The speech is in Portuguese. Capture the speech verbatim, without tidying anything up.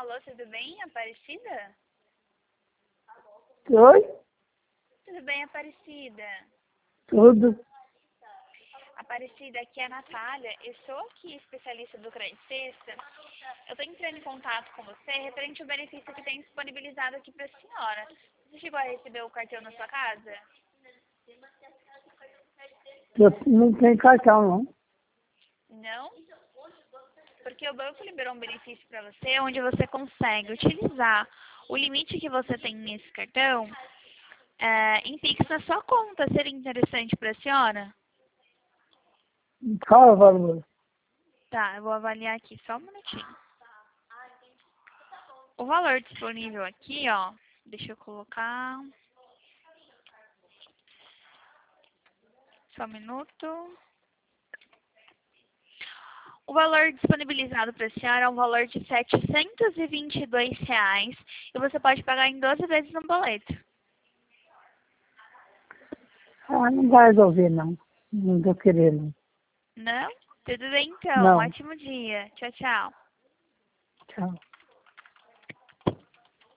Alô, tudo bem, Aparecida? Oi? Tudo bem, Aparecida? Tudo. Aparecida, aqui é a Natália. Eu sou aqui especialista do Crédito Sexta. Eu estou entrando em contato com você referente ao benefício que tem disponibilizado aqui para a senhora. Você chegou a receber o cartão na sua casa? Eu não tenho cartão, não. Não? Porque o banco liberou um benefício para você onde você consegue utilizar o limite que você tem nesse cartão é, em Pix na sua conta. Seria interessante para a senhora? Qual é o valor? Tá, eu vou avaliar aqui só um minutinho. O valor disponível aqui, ó, deixa eu colocar. Só um minuto. O valor disponibilizado para a senhora é um valor de setecentos e vinte e dois reais e você pode pagar em doze vezes no boleto. Ah, não vai resolver, não. Não tô querendo. Não? Tudo bem então. Não. Ótimo dia. Tchau, tchau. Tchau.